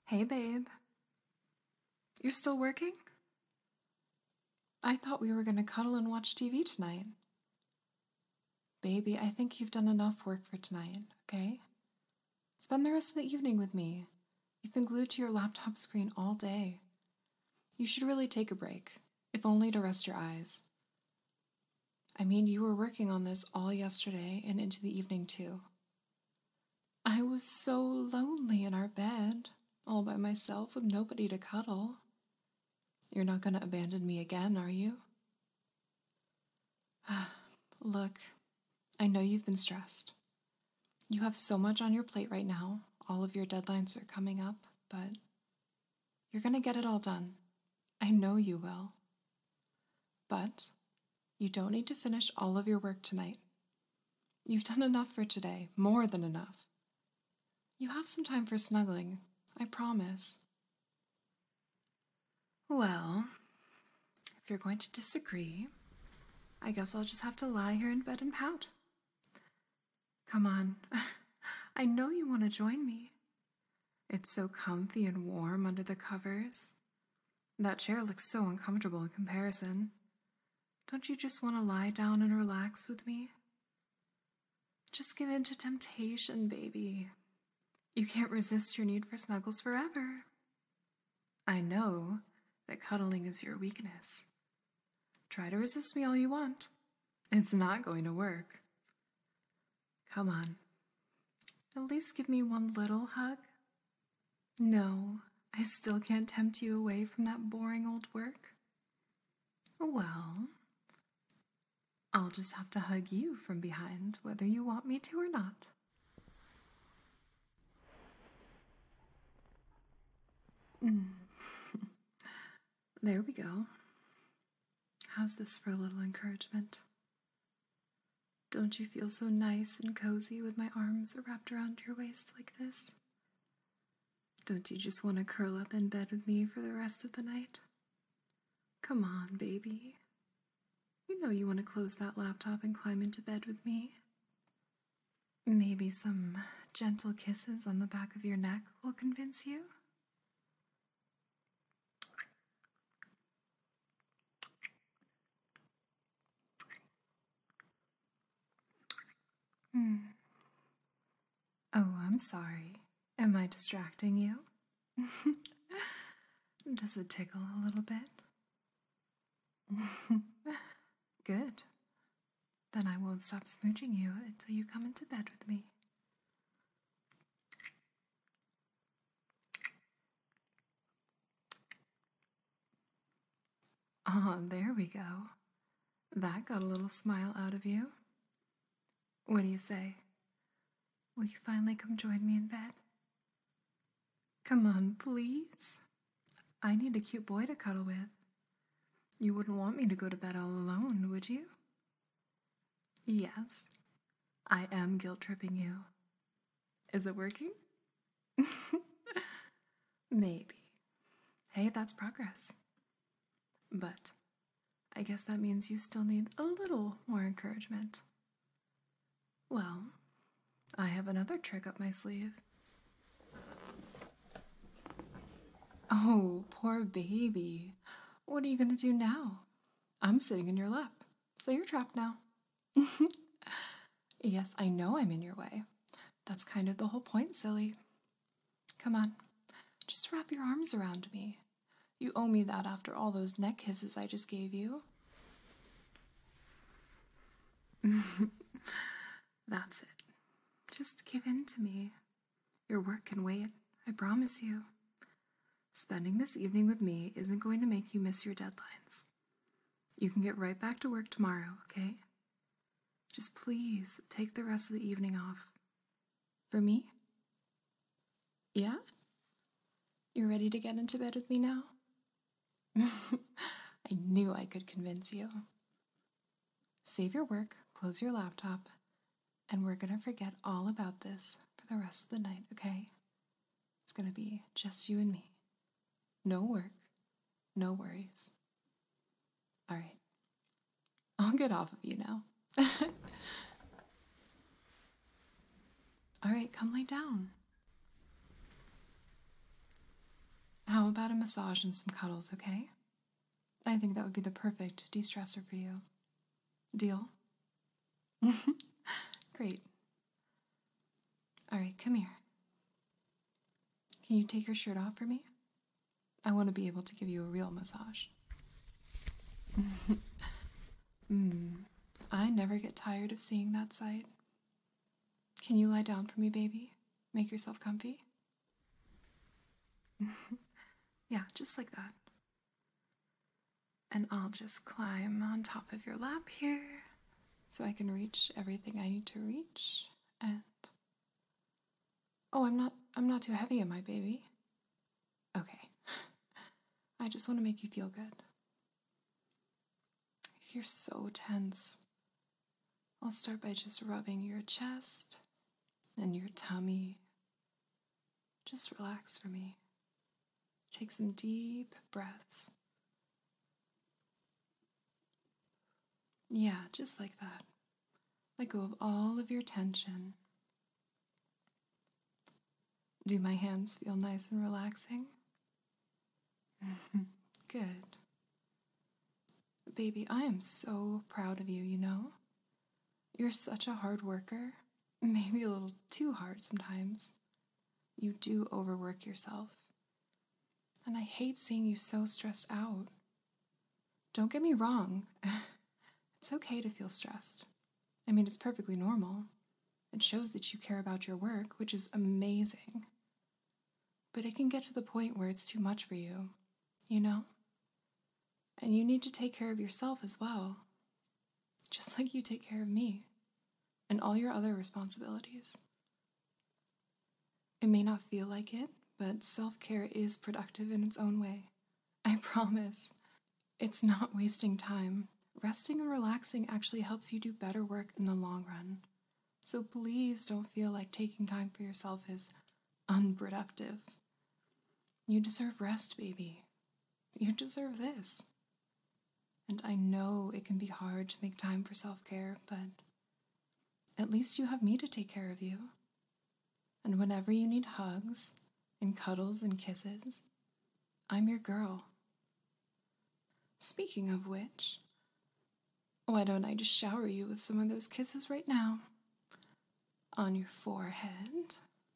Hey, babe. You're still working? I thought we were going to cuddle and watch TV tonight. Baby, I think you've done enough work for tonight, okay? Spend the rest of the evening with me. You've been glued to your laptop screen all day. You should really take a break, if only to rest your eyes. I mean, you were working on this all yesterday and into the evening, too. I was so lonely in our bed, all by myself with nobody to cuddle. You're not going to abandon me again, are you? Look, I know you've been stressed. You have so much on your plate right now. All of your deadlines are coming up, but you're going to get it all done. I know you will. But you don't need to finish all of your work tonight. You've done enough for today, more than enough. You have some time for snuggling, I promise. Well, if you're going to disagree, I guess I'll just have to lie here in bed and pout. Come on, I know you want to join me. It's so comfy and warm under the covers. That chair looks so uncomfortable in comparison. Don't you just want to lie down and relax with me? Just give in to temptation, baby. You can't resist your need for snuggles forever. I know that cuddling is your weakness. Try to resist me all you want. It's not going to work. Come on. At least give me one little hug. No, I still can't tempt you away from that boring old work. Well, I'll just have to hug you from behind, whether you want me to or not. There we go. How's this for a little encouragement? Don't you feel so nice and cozy with my arms wrapped around your waist like this? Don't you just want to curl up in bed with me for the rest of the night? Come on, baby. You know you want to close that laptop and climb into bed with me. Maybe some gentle kisses on the back of your neck will convince you? Oh, I'm sorry. Am I distracting you? Does it tickle a little bit? Good. Then I won't stop smooching you until you come into bed with me. Oh, there we go. That got a little smile out of you. What do you say? Will you finally come join me in bed? Come on, please. I need a cute boy to cuddle with. You wouldn't want me to go to bed all alone, would you? Yes, I am guilt-tripping you. Is it working? Maybe. Hey, that's progress. But I guess that means you still need a little more encouragement. Well, I have another trick up my sleeve. Oh, poor baby. What are you going to do now? I'm sitting in your lap, so you're trapped now. Yes, I know I'm in your way. That's kind of the whole point, silly. Come on, just wrap your arms around me. You owe me that after all those neck kisses I just gave you. That's it. Just give in to me. Your work can wait, I promise you. Spending this evening with me isn't going to make you miss your deadlines. You can get right back to work tomorrow, okay? Just please take the rest of the evening off. For me? Yeah? You're ready to get into bed with me now? I knew I could convince you. Save your work, close your laptop, and we're gonna forget all about this for the rest of the night, okay? It's gonna be just you and me. No work, no worries. All right, I'll get off of you now. All right, come lay down. How about a massage and some cuddles, okay? I think that would be the perfect de-stressor for you. Deal? Great. All right, come here. Can you take your shirt off for me? I want to be able to give you a real massage. I never get tired of seeing that sight. Can you lie down for me, baby? Make yourself comfy? Yeah, just like that. And I'll just climb on top of your lap here so I can reach everything I need to reach. And oh, I'm not too heavy, am I, baby? Okay. I just want to make you feel good. You're so tense. I'll start by just rubbing your chest and your tummy. Just relax for me. Take some deep breaths. Yeah, just like that. Let go of all of your tension. Do my hands feel nice and relaxing? Good. Baby, I am so proud of you, you know? You're such a hard worker. Maybe a little too hard sometimes. You do overwork yourself. And I hate seeing you so stressed out. Don't get me wrong. It's okay to feel stressed. I mean, it's perfectly normal. It shows that you care about your work, which is amazing. But it can get to the point where it's too much for you, you know? And you need to take care of yourself as well. Just like you take care of me and all your other responsibilities. It may not feel like it, but self-care is productive in its own way. I promise. It's not wasting time. Resting and relaxing actually helps you do better work in the long run. So please don't feel like taking time for yourself is unproductive. You deserve rest, baby. You deserve this. And I know it can be hard to make time for self-care, but at least you have me to take care of you. And whenever you need hugs and cuddles and kisses, I'm your girl. Speaking of which, why don't I just shower you with some of those kisses right now? On your forehead,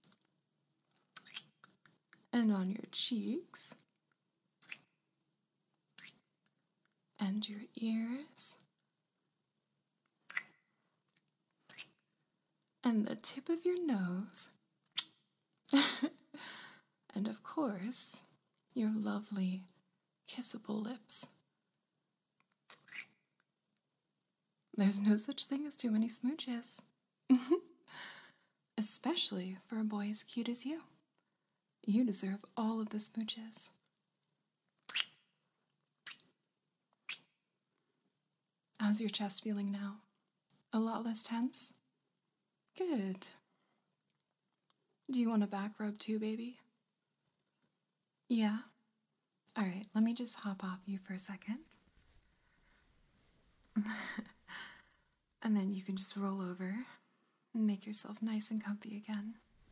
and on your cheeks, and your ears, and the tip of your nose, and of course, your lovely, kissable lips. There's no such thing as too many smooches. Especially for a boy as cute as you. You deserve all of the smooches. How's your chest feeling now? A lot less tense? Good. Do you want a back rub too, baby? Yeah? Alright, let me just hop off you for a second. And then you can just roll over and make yourself nice and comfy again.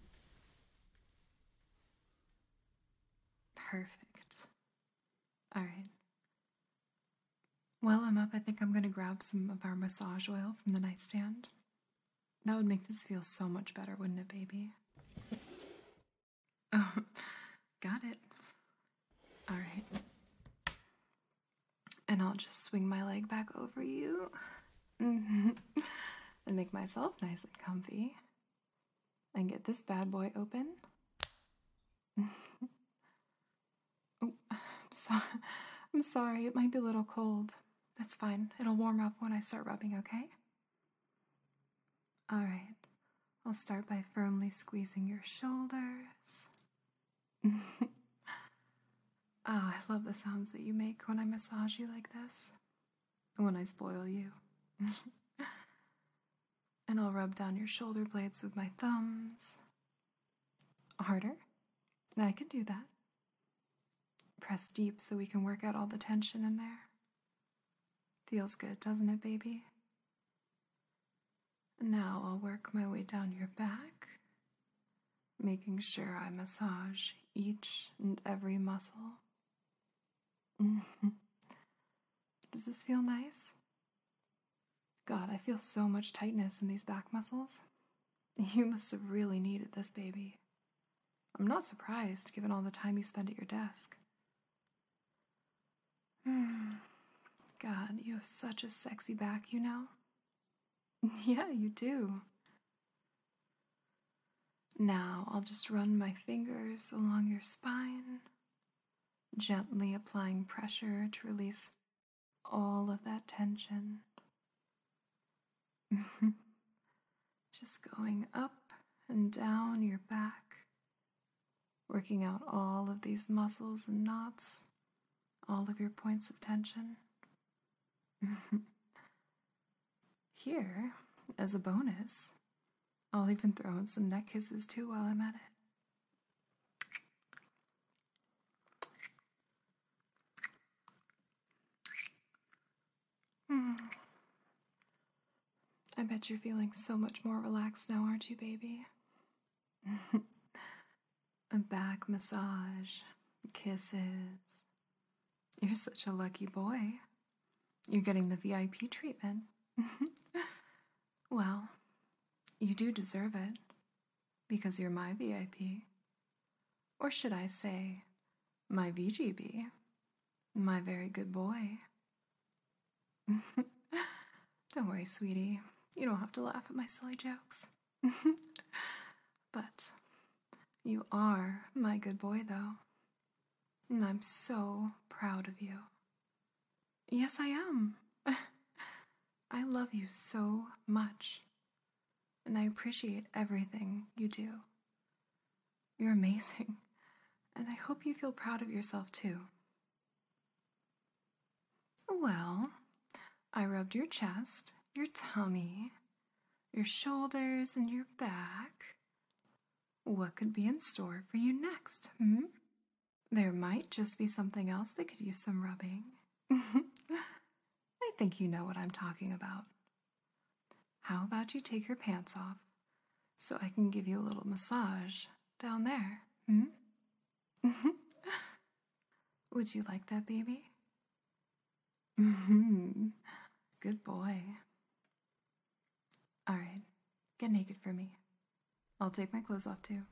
Perfect. Alright. While I'm up, I think I'm going to grab some of our massage oil from the nightstand. That would make this feel so much better, wouldn't it, baby? Oh, got it. Alright. And I'll just swing my leg back over you. And make myself nice and comfy. And get this bad boy open. Oh, I'm sorry, it might be a little cold. That's fine. It'll warm up when I start rubbing, okay? Alright. I'll start by firmly squeezing your shoulders. Oh, I love the sounds that you make when I massage you like this. When I spoil you. And I'll rub down your shoulder blades with my thumbs. Harder? I can do that. Press deep so we can work out all the tension in there. Feels good, doesn't it, baby? Now I'll work my way down your back, making sure I massage each and every muscle. Mhm. Does this feel nice? God, I feel so much tightness in these back muscles. You must have really needed this, baby. I'm not surprised, given all the time you spend at your desk. God, you have such a sexy back, you know? Yeah, you do. Now I'll just run my fingers along your spine, gently applying pressure to release all of that tension. Just going up and down your back, working out all of these muscles and knots, all of your points of tension. Here, as a bonus, I'll even throw in some neck kisses too while I'm at it. I bet you're feeling so much more relaxed now, aren't you, baby? A back massage, kisses. You're such a lucky boy. You're getting the VIP treatment. Well, you do deserve it, because you're my VIP. Or should I say, my VGB, my very good boy. Don't worry, sweetie. You don't have to laugh at my silly jokes. But you are my good boy, though. And I'm so proud of you. Yes, I am. I love you so much. And I appreciate everything you do. You're amazing. And I hope you feel proud of yourself, too. Well, I rubbed your chest, your tummy, your shoulders, and your back. What could be in store for you next, There might just be something else that could use some rubbing. I think you know what I'm talking about. How about you take your pants off so I can give you a little massage down there, Would you like that, baby? Good boy. All right, get naked for me. I'll take my clothes off too.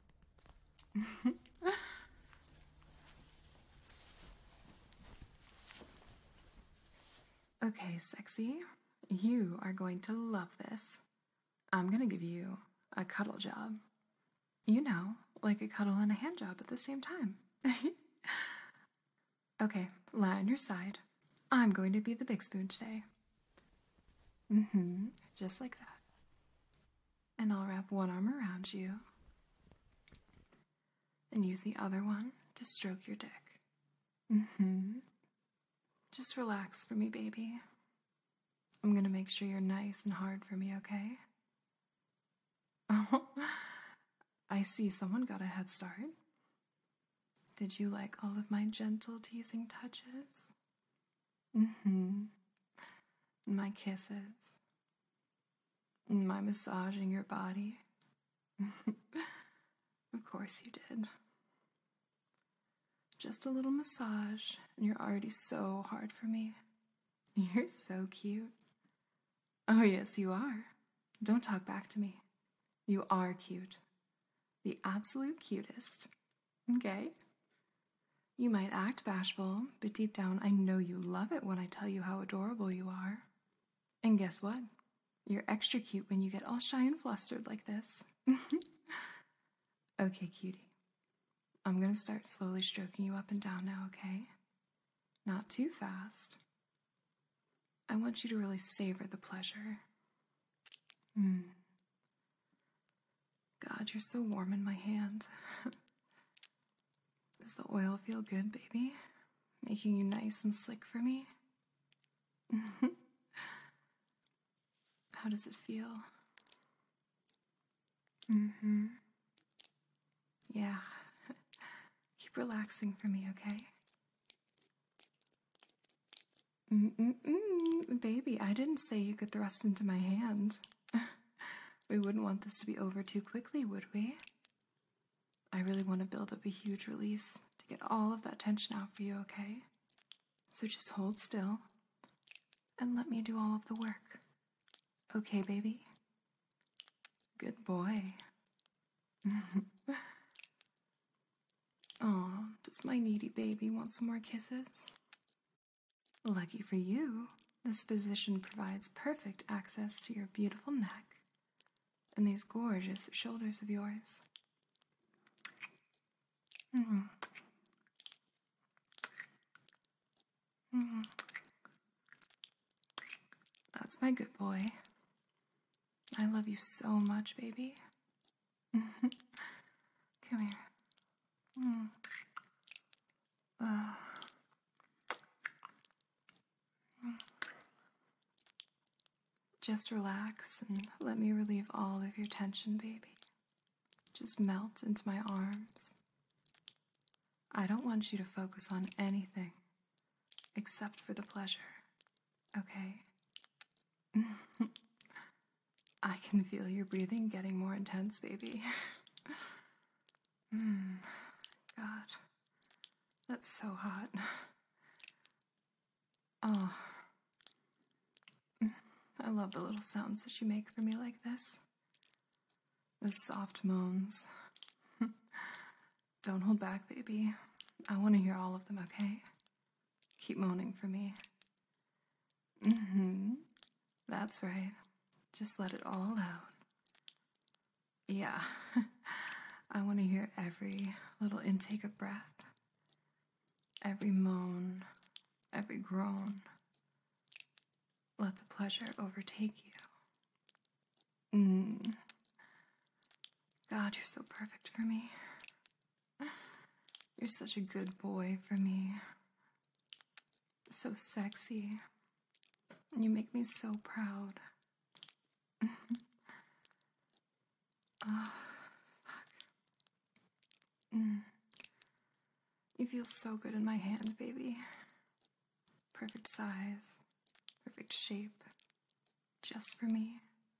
Okay, sexy. You are going to love this. I'm going to give you a cuddle job. You know, like a cuddle and a hand job at the same time. Okay, lie on your side. I'm going to be the big spoon today. Just like that. And I'll wrap one arm around you and use the other one to stroke your dick. Just relax for me, baby. I'm going to make sure you're nice and hard for me, okay? Oh, I see someone got a head start. Did you like all of my gentle teasing touches? My kisses. My massaging your body. Of course you did. Just a little massage, and you're already so hard for me. You're so cute. Oh, yes, you are. Don't talk back to me. You are cute. The absolute cutest. Okay? You might act bashful, but deep down I know you love it when I tell you how adorable you are. And guess what? You're extra cute when you get all shy and flustered like this. Okay, cutie. I'm going to start slowly stroking you up and down now, okay? Not too fast. I want you to really savor the pleasure. God, you're so warm in my hand. Does the oil feel good, baby? Making you nice and slick for me? How does it feel? Yeah. Keep relaxing for me, okay? Baby, I didn't say you could thrust into my hand. We wouldn't want this to be over too quickly, would we? really want to build up a huge release to get all of that tension out for you, okay? So just hold still and let me do all of the work. Okay, baby? Good boy. Oh, does my needy baby want some more kisses? Lucky for you, this position provides perfect access to your beautiful neck and these gorgeous shoulders of yours. Mm. Mm. That's my good boy. I love you so much, baby. Come here. Mm. Just relax and let me relieve all of your tension, baby. Just melt into my arms. I don't want you to focus on anything except for the pleasure, okay? I can feel your breathing getting more intense, baby. God, that's so hot. Oh, I love the little sounds that you make for me like this. Those soft moans. Don't hold back, baby. I want to hear all of them, okay? Keep moaning for me. That's right. Just let it all out. Yeah. I want to hear every little intake of breath. Every moan. Every groan. Let the pleasure overtake you. God, you're so perfect for me. You're such a good boy for me. So sexy. You make me so proud. Oh, fuck. You feel so good in my hand, baby. Perfect size. Perfect shape. Just for me.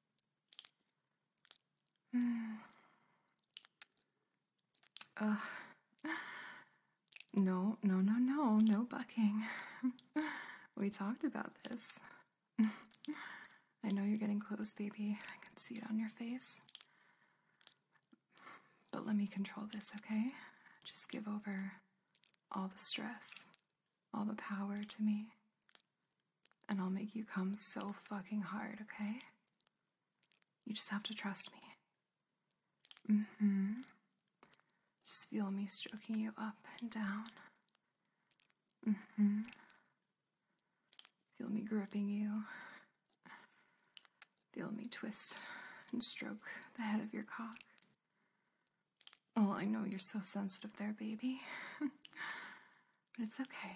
No bucking. We talked about this. I know you're getting close, baby. I can see it on your face. But let me control this, okay? Just give over all the stress, all the power to me. And I'll make you come so fucking hard, okay? You just have to trust me. Just feel me stroking you up and down. Feel me gripping you. Feel me twist and stroke the head of your cock. Oh, I know you're so sensitive there, baby. But it's okay.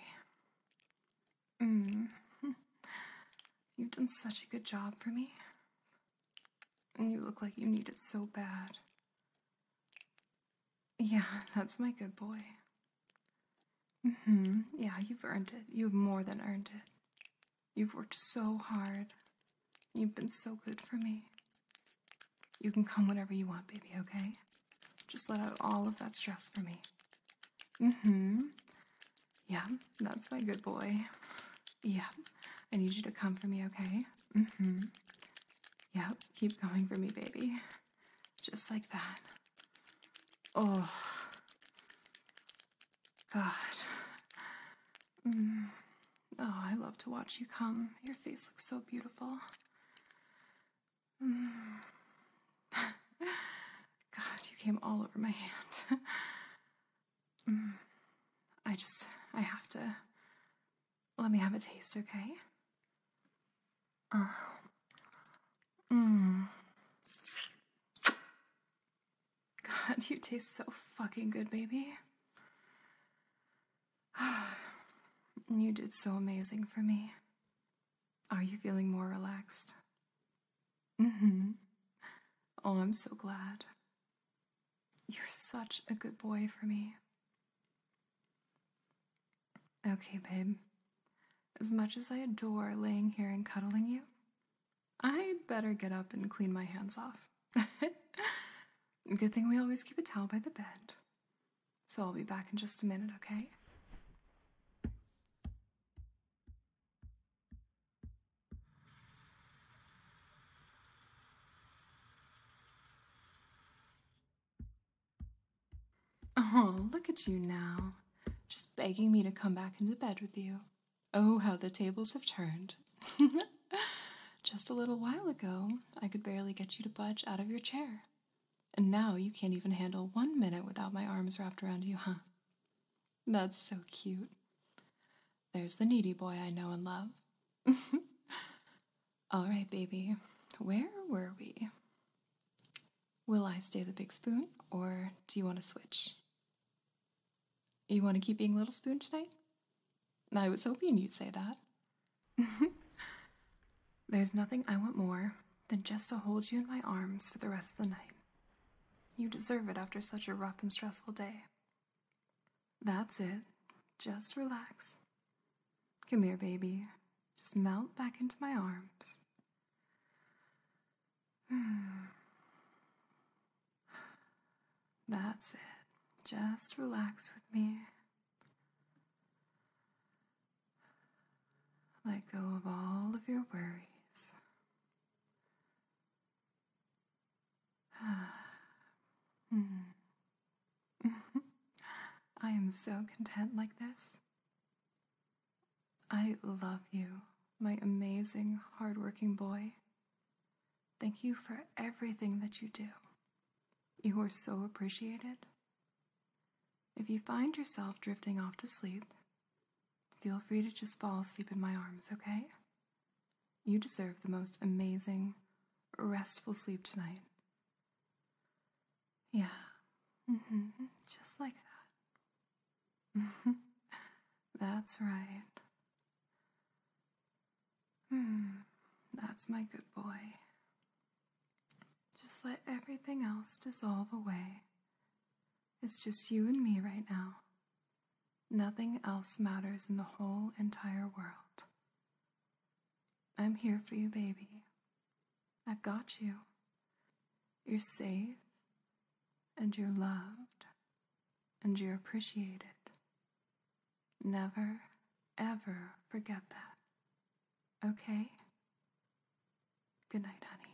You've done such a good job for me. And you look like you need it so bad. Yeah, that's my good boy. Yeah, you've earned it. You've more than earned it. You've worked so hard. You've been so good for me. You can come whenever you want, baby, okay? Just let out all of that stress for me. Yeah, that's my good boy. Yeah, I need you to come for me, okay? Yeah, keep going for me, baby. Just like that. Oh, God. Oh, I love to watch you come. Your face looks so beautiful. God, you came all over my hand. I have to. Let me have a taste, okay? God, you taste so fucking good, baby. You did so amazing for me. Are you feeling more relaxed? Oh, I'm so glad. You're such a good boy for me. Okay, babe. As much as I adore laying here and cuddling you, I'd better get up and clean my hands off. Good thing we always keep a towel by the bed. So I'll be back in just a minute, okay? Oh, look at you now. Just begging me to come back into bed with you. Oh, how the tables have turned. Just a little while ago, I could barely get you to budge out of your chair. And now you can't even handle 1 minute without my arms wrapped around you, huh? That's so cute. There's the needy boy I know and love. All right, baby. Where were we? Will I stay the big spoon, or do you want to switch? You want to keep being Little Spoon tonight? I was hoping you'd say that. There's nothing I want more than just to hold you in my arms for the rest of the night. You deserve it after such a rough and stressful day. That's it. Just relax. Come here, baby. Just melt back into my arms. That's it. Just relax with me. Let go of all of your worries. I am so content like this. I love you, my amazing, hardworking boy. Thank you for everything that you do. You are so appreciated. If you find yourself drifting off to sleep, feel free to just fall asleep in my arms, okay? You deserve the most amazing, restful sleep tonight. Yeah, just like that. That's right. That's my good boy. Just let everything else dissolve away. It's just you and me right now. Nothing else matters in the whole entire world. I'm here for you, baby. I've got you. You're safe, and you're loved, and you're appreciated. Never, ever forget that. Okay? Good night, honey.